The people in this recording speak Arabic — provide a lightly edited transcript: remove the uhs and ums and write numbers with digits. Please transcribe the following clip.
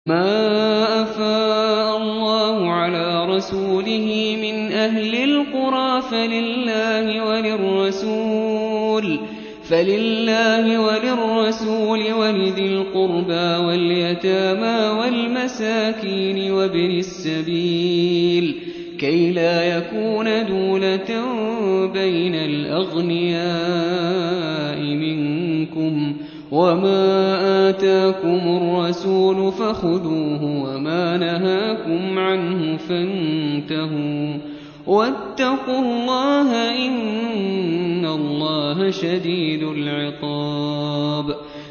مَا أَفَاءَ اللَّهُ عَلَىٰ رَسُولِهِ مِنْ أَهْلِ الْقُرَىٰ فَلِلَّهِ وَلِلرَّسُولِ وَلِذِي الْقُرْبَىٰ وَالْيَتَامَىٰ وَالْمَسَاكِينِ وَابْنِ السَّبِيلِ كَيْ لَا يَكُونَ دُولَةً بَيْنَ الْأَغْنِيَاءِ مِنكُمْ ۚ وَمَا آتَاكُمُ الرَّسُولُ فَخُذُوهُ وَمَا نَهَاكُمْ عَنْهُ فَانتَهُوا ۚ وَاتَّقُوا اللَّهَ ۖ إِنَّ اللَّهَ شَدِيدُ الْعِقَابِ